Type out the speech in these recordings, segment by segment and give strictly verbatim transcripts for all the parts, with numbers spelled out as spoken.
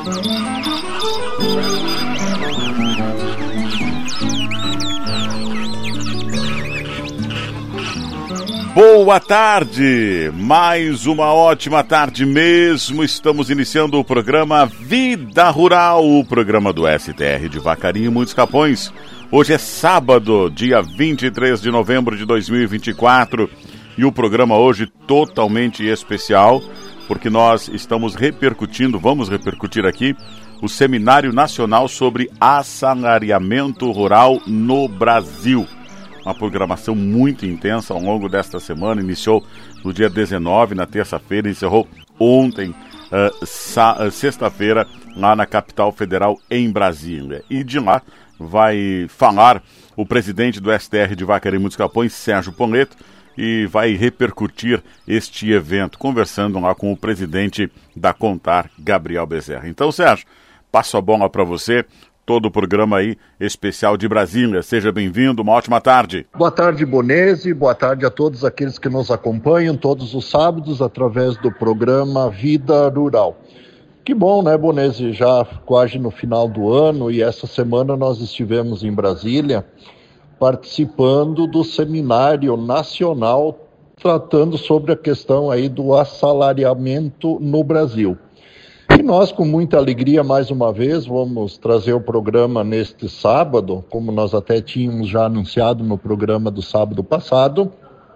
Boa tarde, mais uma ótima tarde mesmo. Estamos iniciando o programa Vida Rural, o programa do S T R de Vacaria e Muitos Capões. Hoje é sábado, dia vinte e três de novembro de dois mil e vinte e quatro, e o programa hoje totalmente especial, porque nós estamos repercutindo, vamos repercutir aqui, o Seminário Nacional sobre Assalariamento Rural no Brasil. Uma programação muito intensa ao longo desta semana, iniciou no dia dezenove, na terça-feira, encerrou ontem, uh, sa- uh, sexta-feira, lá na capital federal, em Brasília. E de lá vai falar o presidente do S T R de Vacaria e Muitos Capões, Sérgio Poleto, e vai repercutir este evento, conversando lá com o presidente da Contar, Gabriel Bezerra. Então, Sérgio, passo a bola para você. Todo o programa aí especial de Brasília. Seja bem-vindo, uma ótima tarde. Boa tarde, Bonese, boa tarde a todos aqueles que nos acompanham todos os sábados através do programa Vida Rural. Que bom, né, Bonese, já quase no final do ano, e essa semana nós estivemos em Brasília participando do Seminário Nacional tratando sobre a questão aí do assalariamento no Brasil. E nós, com muita alegria, mais uma vez, vamos trazer o programa neste sábado, como nós até tínhamos já anunciado no programa do sábado passado,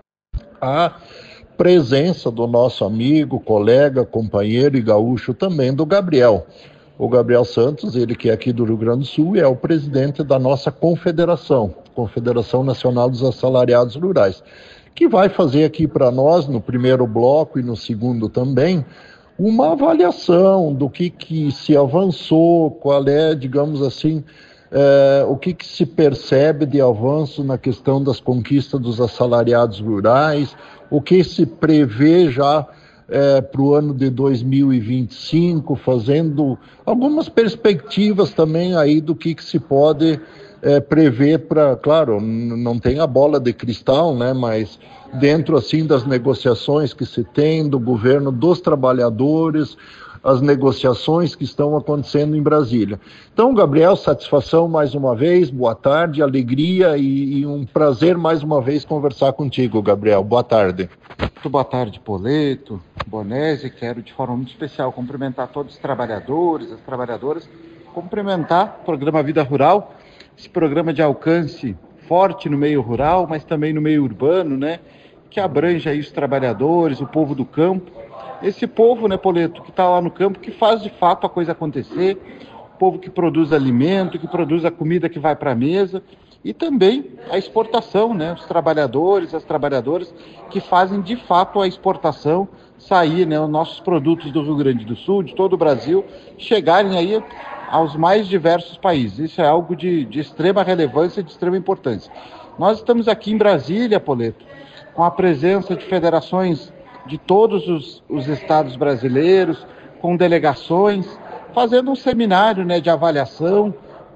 a presença do nosso amigo, colega, companheiro e gaúcho também, do Gabriel. O Gabriel Santos, ele que é aqui do Rio Grande do Sul, é o presidente da nossa confederação, Confederação Nacional dos Assalariados Rurais, que vai fazer aqui para nós, no primeiro bloco e no segundo também, uma avaliação do que, que se avançou, qual é, digamos assim, é, o que, que se percebe de avanço na questão das conquistas dos assalariados rurais, o que se prevê já é, para o ano de dois mil e vinte e cinco, fazendo algumas perspectivas também aí do que, que se pode é, prever para, claro, n- não tem a bola de cristal, né, mas dentro assim das negociações que se tem do governo dos trabalhadores, as negociações que estão acontecendo em Brasília. Então, Gabriel, satisfação mais uma vez, boa tarde, alegria e, e um prazer mais uma vez conversar contigo, Gabriel. Boa tarde. Muito boa tarde, Poleto, Bonese. Quero de forma muito especial cumprimentar todos os trabalhadores, as trabalhadoras, cumprimentar o programa Vida Rural, esse programa de alcance forte no meio rural, mas também no meio urbano, né, que abrange aí os trabalhadores, o povo do campo, esse povo, né, Poleto, que está lá no campo, que faz de fato a coisa acontecer, o povo que produz alimento, que produz a comida que vai para a mesa, e também a exportação, né, os trabalhadores, as trabalhadoras que fazem de fato a exportação sair, né, os nossos produtos do Rio Grande do Sul, de todo o Brasil, chegarem aí aos mais diversos países. Isso é algo de, de extrema relevância, de extrema importância. Nós estamos aqui em Brasília, Poleto, com a presença de federações de todos os, os estados brasileiros, com delegações, fazendo um seminário, né, de avaliação,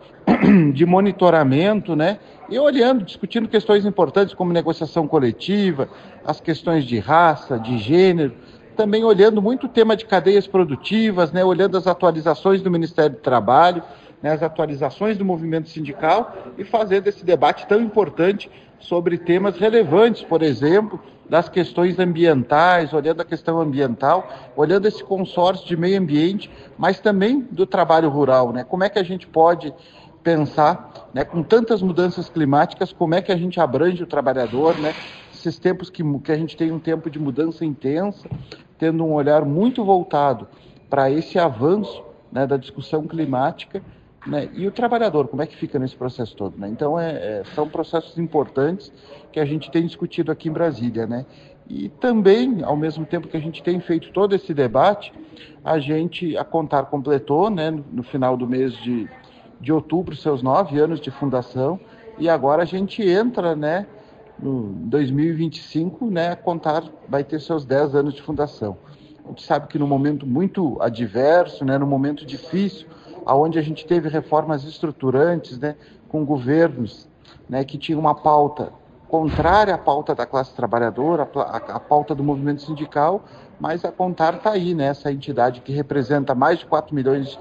de monitoramento, né, e olhando, discutindo questões importantes como negociação coletiva, as questões de raça, de gênero, também olhando muito o tema de cadeias produtivas, né, olhando as atualizações do Ministério do Trabalho, né, as atualizações do movimento sindical e fazendo esse debate tão importante sobre temas relevantes, por exemplo, das questões ambientais, olhando a questão ambiental, olhando esse consórcio de meio ambiente, mas também do trabalho rural, né, como é que a gente pode pensar, né, com tantas mudanças climáticas, como é que a gente abrange o trabalhador, né, esses tempos que, que a gente tem um tempo de mudança intensa, tendo um olhar muito voltado para esse avanço, né, da discussão climática, né, e o trabalhador, como é que fica nesse processo todo, né? Então, é, é, são processos importantes que a gente tem discutido aqui em Brasília, né? E também, ao mesmo tempo que a gente tem feito todo esse debate, a gente, a Contar completou, né, no, no final do mês de, de outubro, seus nove anos de fundação, e agora a gente entra, né, no dois mil e vinte e cinco, né, a Contar vai ter seus dez anos de fundação. A gente sabe que num momento muito adverso, né, num momento difícil, onde a gente teve reformas estruturantes, né, com governos, né, que tinham uma pauta contrária à pauta da classe trabalhadora, a, a pauta do movimento sindical, mas a Contar está aí, né, essa entidade que representa mais de quatro milhões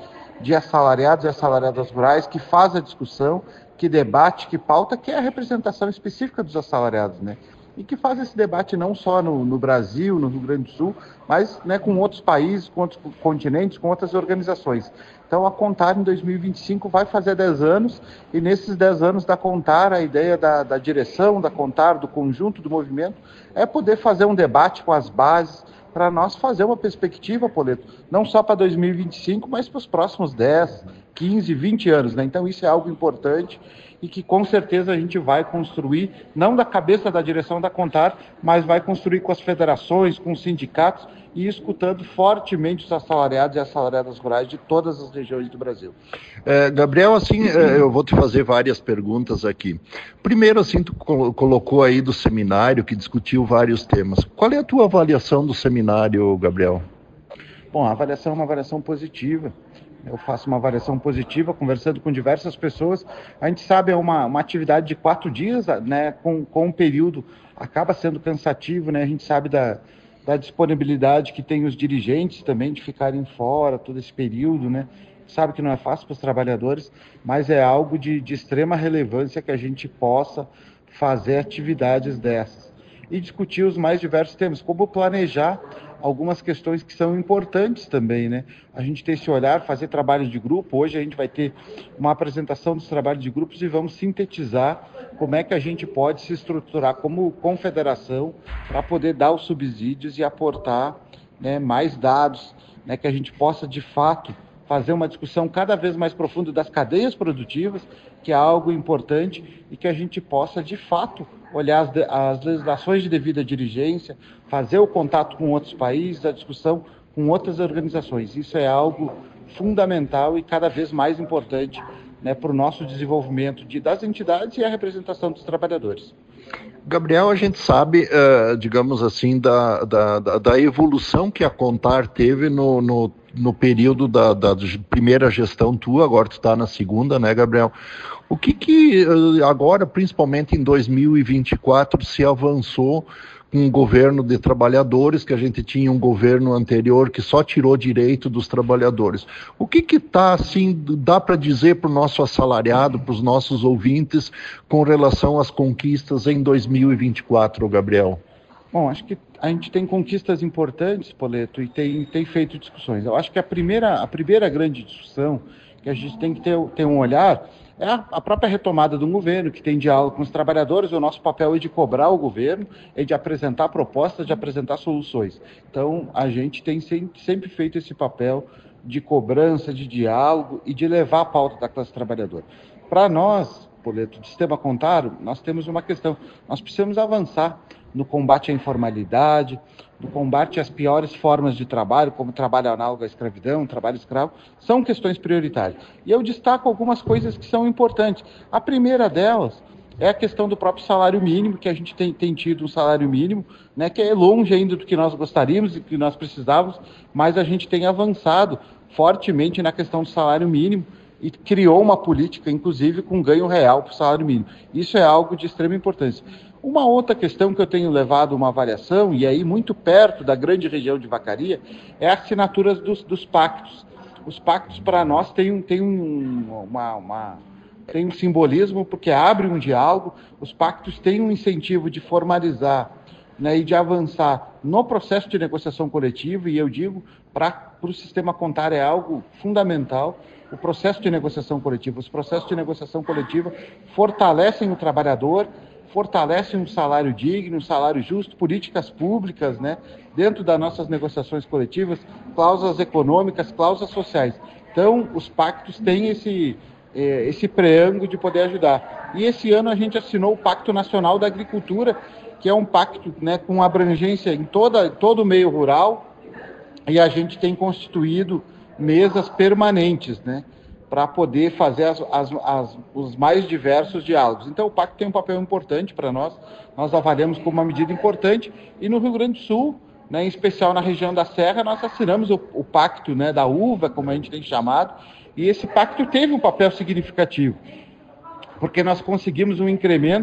de assalariados e assalariadas rurais, que faz a discussão, que debate, que pauta, que é a representação específica dos assalariados, né? E que faz esse debate não só no, no Brasil, no Rio Grande do Sul, mas, né, com outros países, com outros continentes, com outras organizações. Então, a Contar, em dois mil e vinte e cinco, vai fazer dez anos, e nesses dez anos da Contar, a ideia da, da direção da Contar, do conjunto do movimento, é poder fazer um debate com as bases, para nós fazer uma perspectiva, Poleto, não só para dois mil e vinte e cinco, mas para os próximos dez, quinze, vinte anos, né? Então, isso é algo importante e que com certeza a gente vai construir, não da cabeça da direção da Contar, mas vai construir com as federações, com os sindicatos e escutando fortemente os assalariados e assalariadas rurais de todas as regiões do Brasil. É, Gabriel, assim, é, eu vou te fazer várias perguntas aqui. Primeiro, assim, tu col- colocou aí do seminário que discutiu vários temas. Qual é a tua avaliação do seminário, Gabriel? Bom, a avaliação é uma avaliação positiva. Eu faço uma avaliação positiva, conversando com diversas pessoas. A gente sabe, é uma, uma atividade de quatro dias, né, com, com um período, acaba sendo cansativo, né? A gente sabe da, da disponibilidade que tem os dirigentes também de ficarem fora todo esse período, né? Sabe que não é fácil para os trabalhadores, mas é algo de, de extrema relevância que a gente possa fazer atividades dessas. E discutir os mais diversos temas, como planejar algumas questões que são importantes também, né? A gente ter esse olhar, fazer trabalhos de grupo. Hoje a gente vai ter uma apresentação dos trabalhos de grupos e vamos sintetizar como é que a gente pode se estruturar como confederação para poder dar os subsídios e aportar, né, mais dados, né, que a gente possa, de fato, fazer uma discussão cada vez mais profunda das cadeias produtivas, que é algo importante, e que a gente possa, de fato, olhar as, de, as legislações de devida diligência, fazer o contato com outros países, a discussão com outras organizações. Isso é algo fundamental e cada vez mais importante, né, para o nosso desenvolvimento de, das entidades e a representação dos trabalhadores. Gabriel, a gente sabe, uh, digamos assim, da, da, da evolução que a Contar teve no, no, no período da, da primeira gestão tua, agora tu está na segunda, né, Gabriel? O que que uh, agora, principalmente em dois mil e vinte e quatro, se avançou com um governo de trabalhadores, que a gente tinha um governo anterior que só tirou direito dos trabalhadores? O que que tá, assim, dá para dizer para o nosso assalariado, para os nossos ouvintes, com relação às conquistas em dois mil e vinte e quatro, Gabriel? Bom, acho que a gente tem conquistas importantes, Poleto, e tem, tem feito discussões. Eu acho que a primeira, a primeira grande discussão que a gente tem que ter, ter um olhar é a, a própria retomada do governo, que tem diálogo com os trabalhadores. O nosso papel é de cobrar o governo, é de apresentar propostas, de apresentar soluções. Então, a gente tem sempre, sempre feito esse papel de cobrança, de diálogo e de levar a pauta da classe trabalhadora. Para nós, Poleto, do Sistema Contar, nós temos uma questão. Nós precisamos avançar no combate à informalidade, no combate às piores formas de trabalho, como trabalho análogo à escravidão, trabalho escravo, são questões prioritárias. E eu destaco algumas coisas que são importantes. A primeira delas é a questão do próprio salário mínimo, que a gente tem, tem tido um salário mínimo, né, que é longe ainda do que nós gostaríamos e que nós precisávamos, mas a gente tem avançado fortemente na questão do salário mínimo e criou uma política, inclusive, com ganho real para o salário mínimo. Isso é algo de extrema importância. Uma outra questão que eu tenho levado uma avaliação, e aí muito perto da grande região de Vacaria, é a assinatura dos, dos pactos. Os pactos, para nós, têm, têm, um, uma, uma, têm um simbolismo, porque abre um diálogo. Os pactos têm um incentivo de formalizar, né, e de avançar no processo de negociação coletiva, e eu digo, para o Sistema Contar é algo fundamental. O processo de negociação coletiva, os processos de negociação coletiva fortalecem o trabalhador, fortalecem um salário digno, um salário justo, políticas públicas, né, dentro das nossas negociações coletivas, cláusulas econômicas, cláusulas sociais. Então, os pactos têm esse, eh, esse preâmbulo de poder ajudar. E esse ano a gente assinou o Pacto Nacional da Agricultura, que é um pacto, né, com abrangência em toda, todo o meio rural, e a gente tem constituído mesas permanentes, né, para poder fazer as, as, as, os mais diversos diálogos. Então, o pacto tem um papel importante para nós, nós avaliamos como uma medida importante, e no Rio Grande do Sul, né, em especial na região da Serra, nós assinamos o, o pacto, né, da uva, como a gente tem chamado, e esse pacto teve um papel significativo, porque nós conseguimos um incremento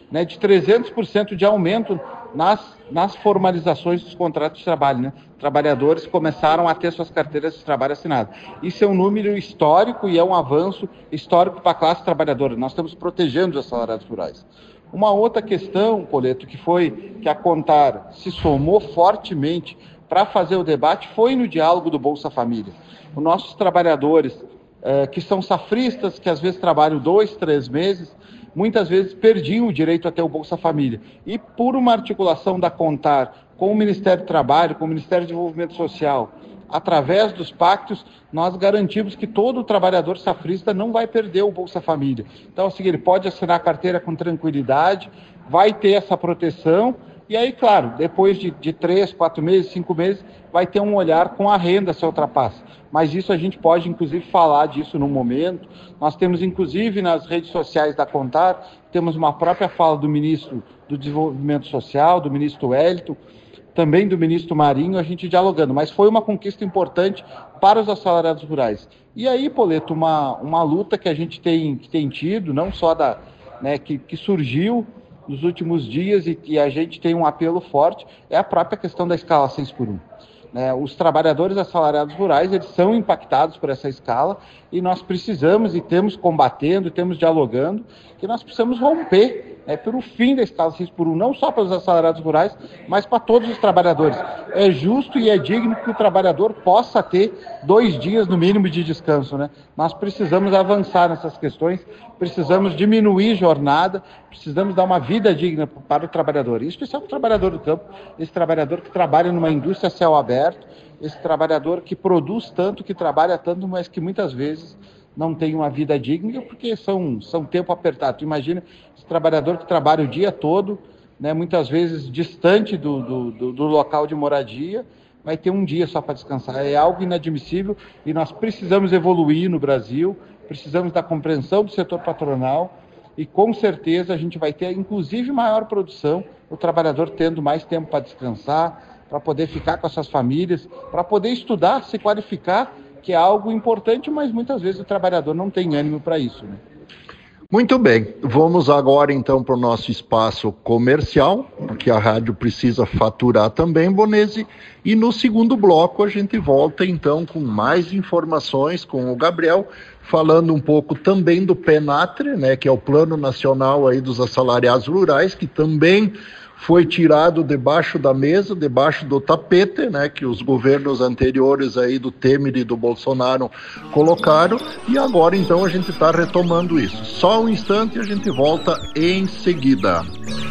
né, de trezentos por cento de aumento nas, nas formalizações dos contratos de trabalho, né? Trabalhadores começaram a ter suas carteiras de trabalho assinadas. Isso é um número histórico e é um avanço histórico para a classe trabalhadora. Nós estamos protegendo os assalariados rurais. Uma outra questão, Poleto, que foi que a Contar se somou fortemente para fazer o debate foi no diálogo do Bolsa Família. Os nossos trabalhadores, eh, que são safristas, que às vezes trabalham dois, três meses, muitas vezes perdiam o direito a ter o Bolsa Família. E por uma articulação da Contar com o Ministério do Trabalho, com o Ministério do Desenvolvimento Social, através dos pactos, nós garantimos que todo trabalhador safrista não vai perder o Bolsa Família. Então, assim, ele pode assinar a carteira com tranquilidade, vai ter essa proteção, e aí, claro, depois de, de três, quatro meses, cinco meses, vai ter um olhar com a renda se ultrapassa. Mas isso a gente pode, inclusive, falar disso no momento. Nós temos, inclusive, nas redes sociais da Contar, temos uma própria fala do ministro do Desenvolvimento Social, do ministro Wellington, também do ministro Marinho, a gente dialogando. Mas foi uma conquista importante para os assalariados rurais. E aí, Poleto, uma, uma luta que a gente tem, que tem tido, não só da, né, que, que surgiu nos últimos dias e que a gente tem um apelo forte, é a própria questão da escala seis por um. Né, os trabalhadores assalariados rurais, eles são impactados por essa escala e nós precisamos, e temos combatendo, temos dialogando, que nós precisamos romper né, pelo fim da escala seis por um, não só para os assalariados rurais, mas para todos os trabalhadores. É justo e é digno que o trabalhador possa ter dois dias no mínimo de descanso. Né? Nós precisamos avançar nessas questões, precisamos diminuir jornada, precisamos dar uma vida digna para o trabalhador, em especial para o trabalhador do campo, esse trabalhador que trabalha numa indústria a céu aberto, esse trabalhador que produz tanto, que trabalha tanto, mas que muitas vezes não tem uma vida digna, porque são, são tempo apertado. Tu imagina esse trabalhador que trabalha o dia todo, né, muitas vezes distante do, do, do, do local de moradia, vai ter um dia só para descansar. É algo inadmissível e nós precisamos evoluir no Brasil, precisamos da compreensão do setor patronal e com certeza a gente vai ter, inclusive, maior produção, o trabalhador tendo mais tempo para descansar, para poder ficar com as suas famílias, para poder estudar, se qualificar, que é algo importante, mas muitas vezes o trabalhador não tem ânimo para isso. Né? Muito bem, vamos agora então para o nosso espaço comercial, porque a rádio precisa faturar também, Bonesi, e no segundo bloco a gente volta então com mais informações com o Gabriel, falando um pouco também do PENATRE, né, que é o Plano Nacional aí dos Assalariados Rurais, que também foi tirado debaixo da mesa, debaixo do tapete, né, que os governos anteriores aí do Temer e do Bolsonaro colocaram, e agora então a gente está retomando isso. Só um instante e a gente volta em seguida.